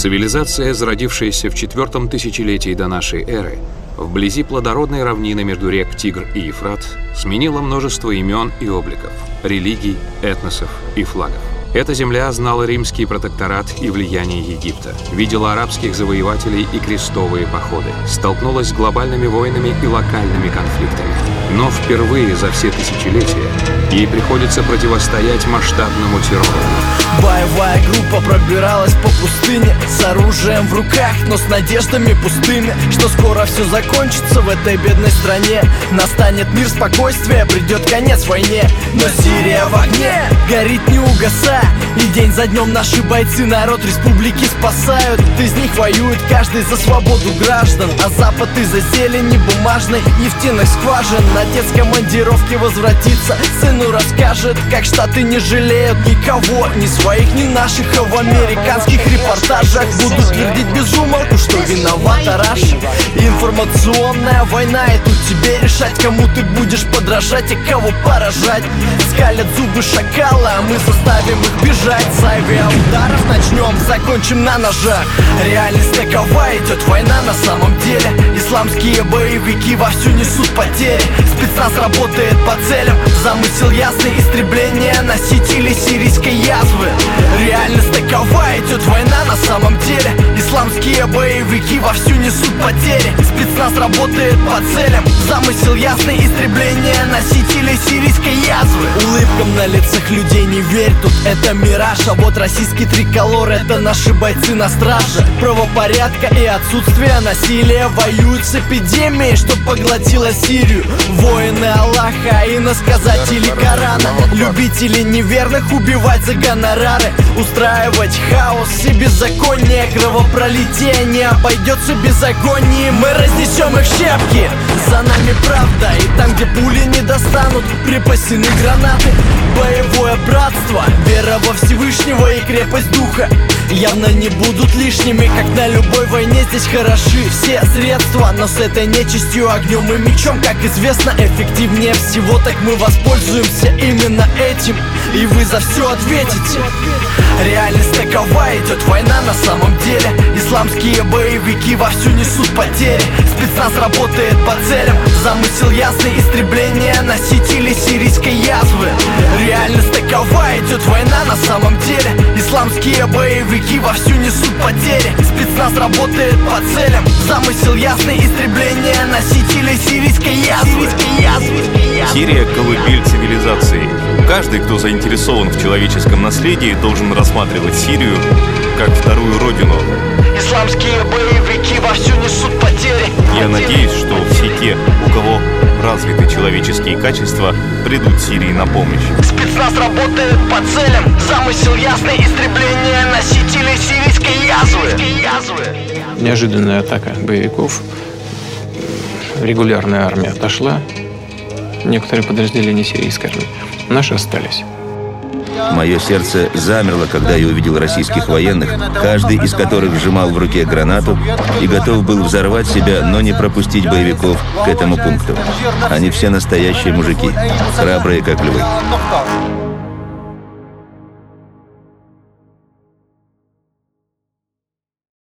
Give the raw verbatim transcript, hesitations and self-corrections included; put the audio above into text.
Цивилизация, зародившаяся в четвертом тысячелетии до нашей эры, вблизи плодородной равнины между рек Тигр и Ефрат, сменила множество имен и обликов, религий, этносов и флагов. Эта земля знала римский протекторат и влияние Египта, видела арабских завоевателей и крестовые походы, столкнулась с глобальными войнами и локальными конфликтами. Но впервые за все тысячелетия ей приходится противостоять масштабному террору. Боевая группа пробиралась по пустыне с оружием в руках, но с надеждами пустыми, что скоро все закончится в этой бедной стране. Настанет мир, спокойствие, придет конец войне. Но Сирия в огне, горит не угасая, и день за днем наши бойцы народ республики спасают. Из них воюет каждый за свободу граждан, а Запад из-за зелени бумажной нефтяных скважин. Отец в командировке возвратится, сыну расскажет, как штаты не жалеют никого, ни своих, ни наших, а в американских репортажах будут твердить без умолку, что виновата Раша. Информационная война, и тут тебе решать, кому ты будешь подражать и кого поражать. Скалят зубы шакала, а мы заставим их бежать. С авиаударов начнем, закончим на ножах. Реальность такова, идет война на самом деле. Исламские боевики вовсю несут потери. Спецназ работает по целям, замысел ясный, истребление носителей сирийской язвы. Реальность такова, идет война на самом деле. Исламские боевики вовсю несут потери. Спецназ работает по целям, замысел ясный, истребление носителей сирийской язвы. Улыбкам на лицах людей не верь, тут это мираж. А вот российский триколор — это наши бойцы на страже правопорядка и отсутствие насилия. Воюют с эпидемией, что поглотила Сирию. Воины Аллаха и иносказатели Корана, любители неверных убивать за гонорары, устраивать хаос и беззаконие. Кровопролитие не обойдется без агонии. Мы разнесем их в щепки, за нами правда. И там, где пули не достанут, припасены гранаты. Боевое братство, вера во Всевышнего и крепость духа явно не будут лишними. Как на любой войне, здесь хороши все средства, но с этой нечистью, огнем и мечом, как известно, эффективнее всего. Так мы воспользуемся именно этим, и вы за все ответите. Реальность такова, идет война на самом деле. Исламские боевики вовсю несут потери. Спецназ работает по целям, замысел ясный, истребление носителей сирийской язвы. Реальность такова, идет война на самом деле. Исламские боевики вовсю несут потери. Спецназ работает по целям, замысел ясный, истребление носителей сирийской язвы. Сирия — колыбель цивилизации. Каждый, кто заинтересован в человеческом наследии, должен рассматривать Сирию как вторую родину. Исламские боевики вовсю несут потери. Я надеюсь, что все те, у кого развиты человеческие качества, придут Сирии на помощь. Спецназ работает по целям, замысел ясный, истребление носителей сирийской язвы. Неожиданная атака боевиков. Регулярная армия отошла. Некоторые подразделения сирийской армии. Наши остались. Мое сердце замерло, когда я увидел российских военных, каждый из которых сжимал в руке гранату и готов был взорвать себя, но не пропустить боевиков к этому пункту. Они все настоящие мужики, храбрые как львы.